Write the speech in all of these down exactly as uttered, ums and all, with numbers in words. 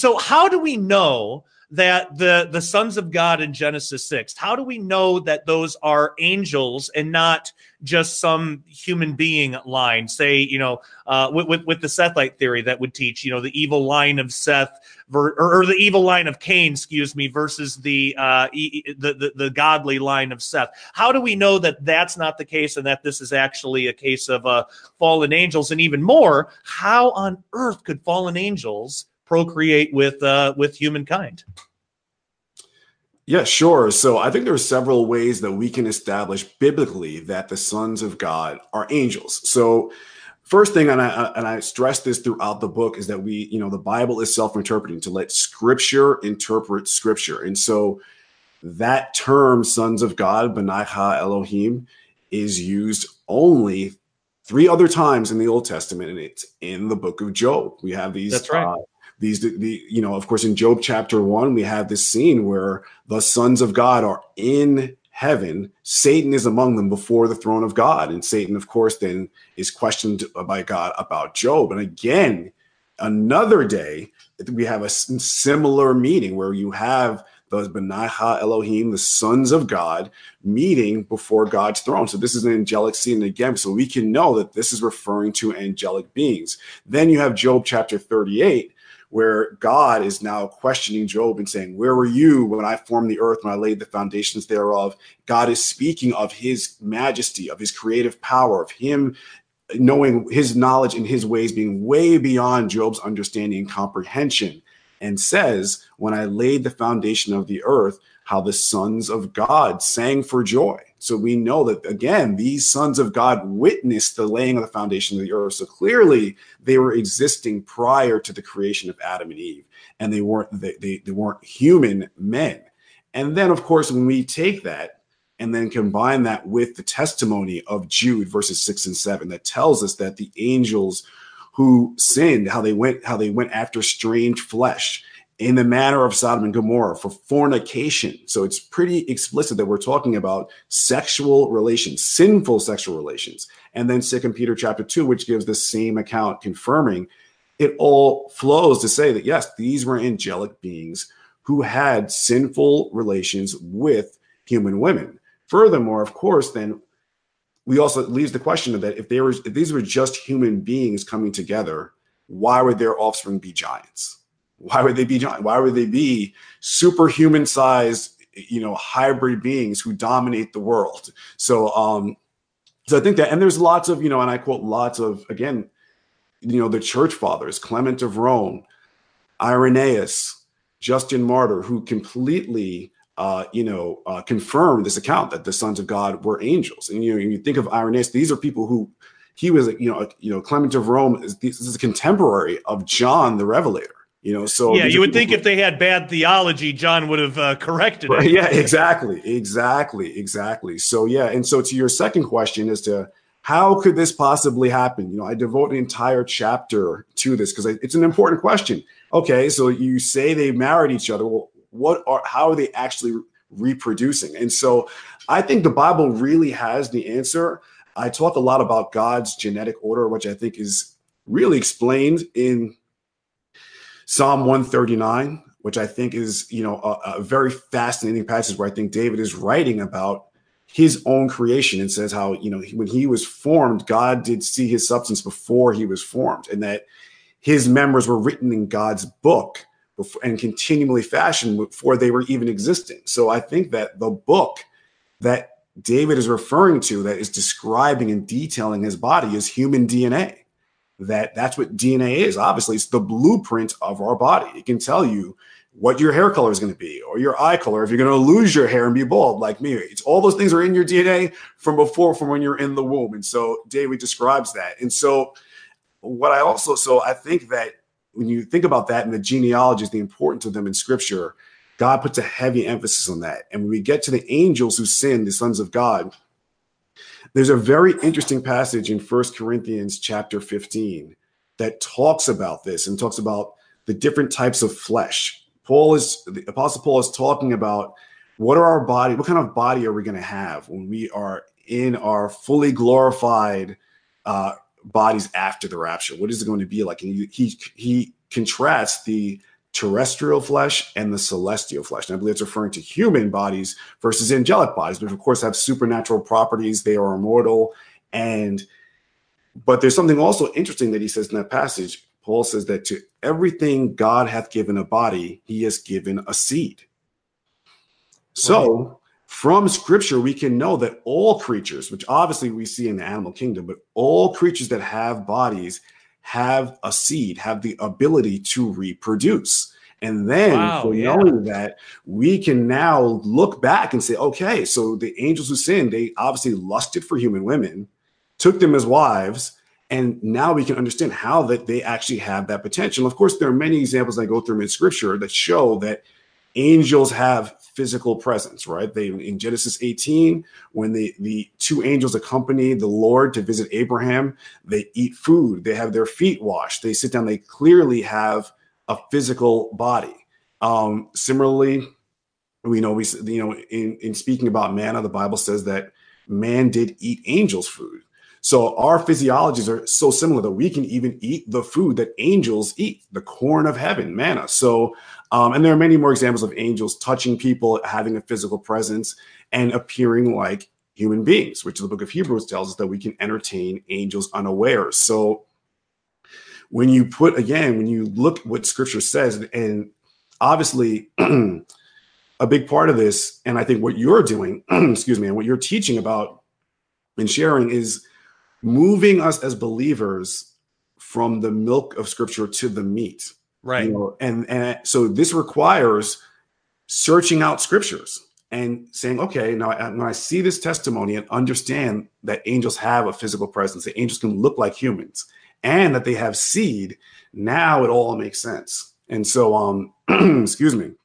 so how do we know that the, the sons of God in Genesis six, how do we know that those are angels and not just some human being line? Say, you know, uh, with, with, with the Sethite theory that would teach, you know, the evil line of Seth ver- or, or the evil line of Cain, excuse me, versus the, uh, e- the, the, the godly line of Seth. How do we know that that's not the case and that this is actually a case of uh, fallen angels? And even more, how on earth could fallen angels procreate with uh, with humankind? Yeah, sure. So I think there are several ways that we can establish biblically that the sons of God are angels. So first thing, and I and I stress this throughout the book, is that we, you know, the Bible is self-interpreting, to let Scripture interpret Scripture. And so that term, sons of God, B'nai Ha Elohim, is used only three other times in the Old Testament, and it's in the book of Job. We have these. That's right. Uh, These, the, you know, of course, in Job chapter one, we have this scene where the sons of God are in heaven. Satan is among them before the throne of God. And Satan, of course, then is questioned by God about Job. And again, another day, we have a similar meeting where you have the B'nai Ha Elohim, the sons of God, meeting before God's throne. So this is an angelic scene again. So we can know that this is referring to angelic beings. Then you have Job chapter thirty-eight, where God is now questioning Job and saying, where were you when I formed the earth, when I laid the foundations thereof? God is speaking of his majesty, of his creative power, of him knowing his knowledge and his ways being way beyond Job's understanding and comprehension, and says, when I laid the foundation of the earth, how the sons of God sang for joy. So we know that, again, these sons of God witnessed the laying of the foundation of the earth. So clearly they were existing prior to the creation of Adam and Eve, and they weren't they, they, they weren't human men. And then, of course, when we take that and then combine that with the testimony of Jude verses six and seven, that tells us that the angels who sinned, how they went, how they went after strange flesh in the manner of Sodom and Gomorrah for fornication. So it's pretty explicit that we're talking about sexual relations, sinful sexual relations. And then Second Peter chapter two, which gives the same account, confirming it all flows to say that, yes, these were angelic beings who had sinful relations with human women. Furthermore, of course, then we also, it leaves the question of that if they were, if these were just human beings coming together, why would their offspring be giants? Why would they be giant? Why would they be superhuman sized, you know, hybrid beings who dominate the world? So, um, so I think that, and there's lots of, you know, and I quote lots of, again, you know, the church fathers, Clement of Rome, Irenaeus, Justin Martyr, who completely, uh, you know, uh, confirmed this account that the sons of God were angels. And, you know, you think of Irenaeus, these are people who, he was, you know, you know, Clement of Rome is, this is a contemporary of John the Revelator. You know, so yeah, you would think who, if they had bad theology, John would have uh, corrected it. Yeah, exactly, exactly, exactly. So yeah, and so to your second question as to how could this possibly happen? You know, I devote an entire chapter to this because it's an important question. Okay, so you say they married each other. Well, what are how are they actually reproducing? And so I think the Bible really has the answer. I talk a lot about God's genetic order, which I think is really explained in Psalm one thirty-nine, which I think is, you know, a, a very fascinating passage where I think David is writing about his own creation and says how, you know, when he was formed, God did see his substance before he was formed, and that his members were written in God's book before, and continually fashioned before they were even existing. So I think that the book that David is referring to that is describing and detailing his body is human D N A. That that's what D N A is. Obviously, it's the blueprint of our body. It can tell you what your hair color is going to be, or your eye color, if you're going to lose your hair and be bald like me. It's all those things are in your D N A from before, from when you're in the womb. And so David describes that. And so what I also, so I think that when you think about that and the genealogies, the importance of them in scripture, God puts a heavy emphasis on that. And when we get to the angels who sin, the sons of God, there's a very interesting passage in First Corinthians chapter fifteen that talks about this and talks about the different types of flesh. Paul is, the Apostle Paul is talking about what are our body, what kind of body are we going to have when we are in our fully glorified uh, bodies after the rapture? What is it going to be like? And he, he, he contrasts the terrestrial flesh and the celestial flesh. And I believe it's referring to human bodies versus angelic bodies, which of course have supernatural properties. They are immortal. And, but there's something also interesting that he says in that passage. Paul says that to everything God hath given a body, he has given a seed. So right. From scripture, we can know that all creatures, which obviously we see in the animal kingdom, but all creatures that have bodies have a seed, have the ability to reproduce. And then wow, for yeah. knowing that, we can now look back and say, okay, so the angels who sinned, they obviously lusted for human women, took them as wives, and now we can understand how that they actually have that potential. Of course, there are many examples I go through in scripture that show that angels have physical presence, right? They in Genesis eighteen, when the, the two angels accompany the Lord to visit Abraham, they eat food, they have their feet washed, they sit down, they clearly have a physical body. Um, similarly, we know we you know in, in speaking about manna, the Bible says that man did eat angels' food. So our physiologies are so similar that we can even eat the food that angels eat, the corn of heaven, manna. So, um, and there are many more examples of angels touching people, having a physical presence, and appearing like human beings, which the book of Hebrews tells us that we can entertain angels unawares. So when you put, again, when you look at what scripture says, and obviously a big part of this, and I think what you're doing, excuse me, and what you're teaching about and sharing is moving us as believers from the milk of scripture to the meat. Right. You know, and, and so this requires searching out scriptures and saying, okay, now I, when I see this testimony and understand that angels have a physical presence, that angels can look like humans and that they have seed, now it all makes sense. And so, um, excuse me.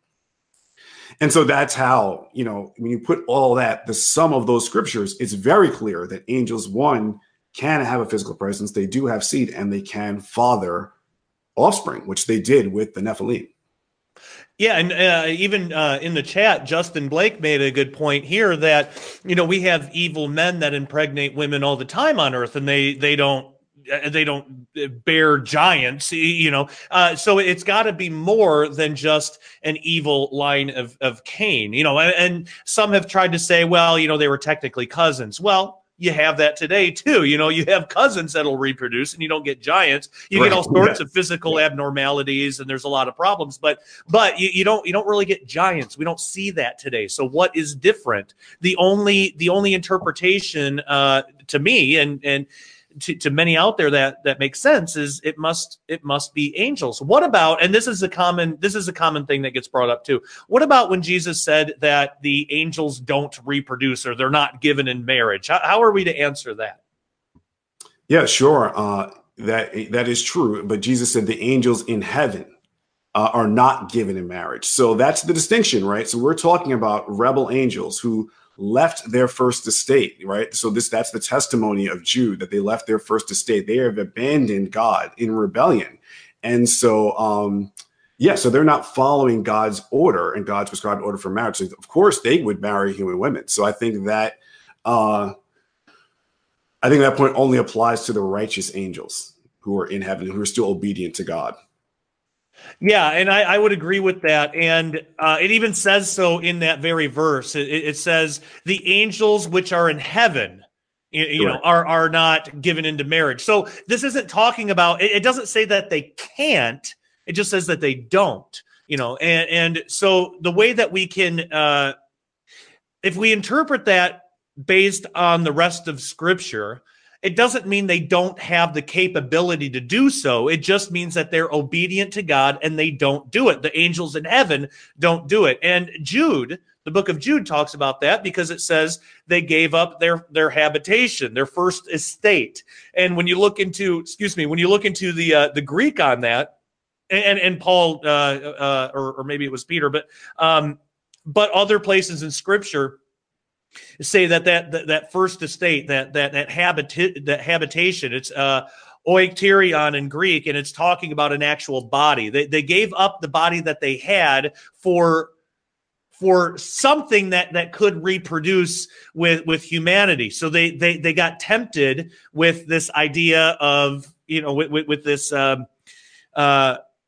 And so that's how, you know, when you put all that, the sum of those scriptures, it's very clear that angels, one, can have a physical presence, they do have seed, and they can father offspring, which they did with the Nephilim. Yeah, and uh, even uh, in the chat, Justin Blake made a good point here that, you know, we have evil men that impregnate women all the time on Earth, and they they don't they don't bear giants, you know. Uh, so it's got to be more than just an evil line of of Cain, you know. And, and some have tried to say, well, you know, they were technically cousins. Well, you have that today too. You know, you have cousins that'll reproduce and you don't get giants. You right. get all sorts yeah. of physical yeah. abnormalities, and there's a lot of problems, but, but you, you don't, you don't really get giants. We don't see that today. So what is different? The only, the only interpretation, uh, to me and, and, To, to many out there that that makes sense is it must it must be angels. What about, and this is a common this is a common thing that gets brought up too. What about when Jesus said that the angels don't reproduce or they're not given in marriage? How, how are we to answer that? Yeah, sure. Uh, that that is true. But Jesus said the angels in heaven uh, are not given in marriage. So that's the distinction, right? So we're talking about rebel angels who left their first estate, right? So this that's the testimony of Jude, that they left their first estate. They have abandoned God in rebellion. And so, um, yeah, so they're not following God's order and God's prescribed order for marriage. So of course, they would marry human women. So I think that uh, I think that point only applies to the righteous angels who are in heaven, who are still obedient to God. Yeah, and I, I would agree with that. And uh, it even says so in that very verse. It, it says the angels which are in heaven, you, you know, are, are not given into marriage. So this isn't talking about, it, it doesn't say that they can't. It just says that they don't, you know. And, and so the way that we can, uh, if we interpret that based on the rest of Scripture, it doesn't mean they don't have the capability to do so. It just means that they're obedient to God and they don't do it. The angels in heaven don't do it. And Jude, the book of Jude, talks about that because it says they gave up their, their habitation, their first estate. And when you look into, excuse me, when you look into the uh, the Greek on that, and and Paul, uh, uh, or, or maybe it was Peter, but um, but other places in Scripture say that that that, that first estate, that that that habit that habitation, it's uh oikterion in Greek, and it's talking about an actual body. They they gave up the body that they had for for something that that could reproduce with with humanity. So they they they got tempted with this idea of, you know, with with, with this um, uh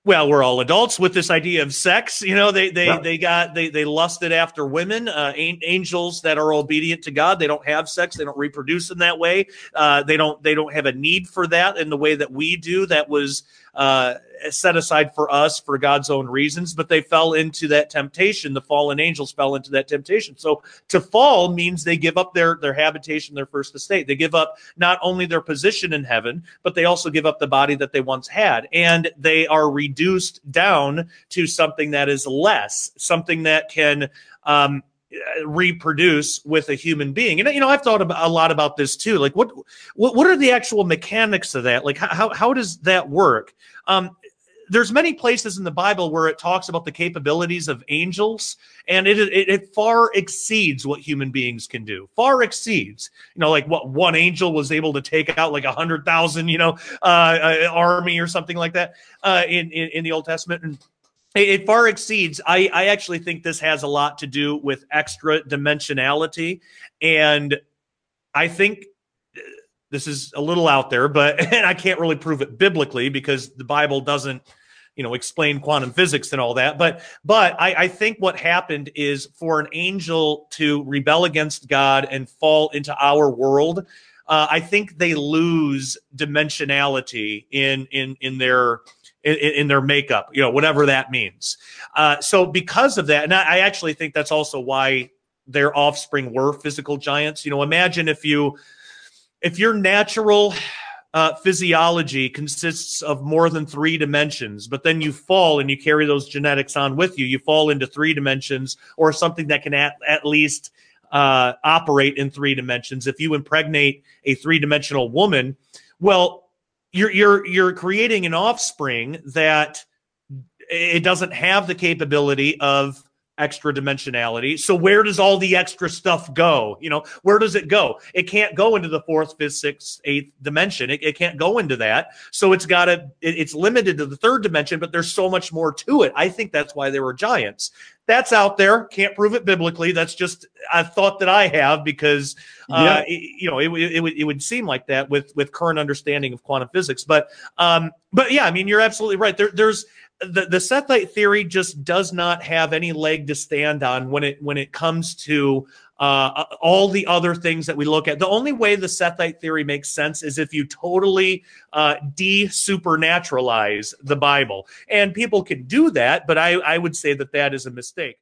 Well, we're all adults with this idea of sex. You know, they they Yeah. they got they they lusted after women, uh, angels that are obedient to God. They don't have sex. They don't reproduce in that way. Uh, they don't they don't have a need for that in the way that we do. That was uh, set aside for us for God's own reasons. But they fell into that temptation. The fallen angels fell into that temptation. So to fall means they give up their their habitation, their first estate. They give up not only their position in heaven, but they also give up the body that they once had, and they are reduced down to something that is less, something that can um, reproduce with a human being. And, you know, I've thought about, a lot about this too. Like what, what, what are the actual mechanics of that? Like how, how does that work? Um, there's many places in the Bible where it talks about the capabilities of angels, and it, it, it far exceeds what human beings can do. Far exceeds, you know, like what one angel was able to take out like a hundred thousand, you know, uh, army or something like that uh, in, in in the Old Testament. And it, it far exceeds. I I actually think this has a lot to do with extra dimensionality, and I think this is a little out there, but and I can't really prove it biblically because the Bible doesn't, you know, explain quantum physics and all that. But but I, I think what happened is for an angel to rebel against God and fall into our world, uh, I think they lose dimensionality in in in their in, in their makeup, you know, whatever that means. Uh, so because of that, and I, I actually think that's also why their offspring were physical giants. You know, imagine if you if your natural uh, physiology consists of more than three dimensions, but then you fall and you carry those genetics on with you, you fall into three dimensions or something that can at, at least uh, operate in three dimensions. If you impregnate a three-dimensional woman, well, you're you're you're creating an offspring that it doesn't have the capability of extra dimensionality. So where does all the extra stuff go? You know, where does it go? It can't go into the fourth, fifth, sixth, eighth dimension. It, it can't go into that. So it's got to, it, it's limited to the third dimension, but there's so much more to it. I think that's why they were giants. That's out there. Can't prove it biblically. That's just a thought that I have because, uh, Yeah. it, you know, it, it, it would it would seem like that with with current understanding of quantum physics. But um, but yeah, I mean, you're absolutely right. There, there's the the Sethite theory just does not have any leg to stand on when it when it comes to uh, all the other things that we look at. The only way the Sethite theory makes sense is if you totally uh, de-supernaturalize the Bible. And people can do that, but I, I would say that that is a mistake.